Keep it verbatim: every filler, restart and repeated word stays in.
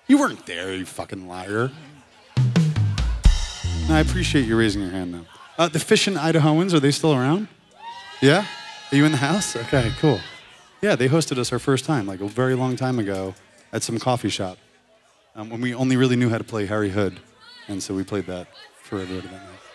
You weren't there, you fucking liar. I appreciate you raising your hand, though. Uh, the Fishin' Idahoans, are they still around? Yeah? Are you in the house? Okay, cool. Yeah, they hosted us our first time, like a very long time ago, at some coffee shop, um, when we only really knew how to play Harry Hood, and so we played that for everybody that night.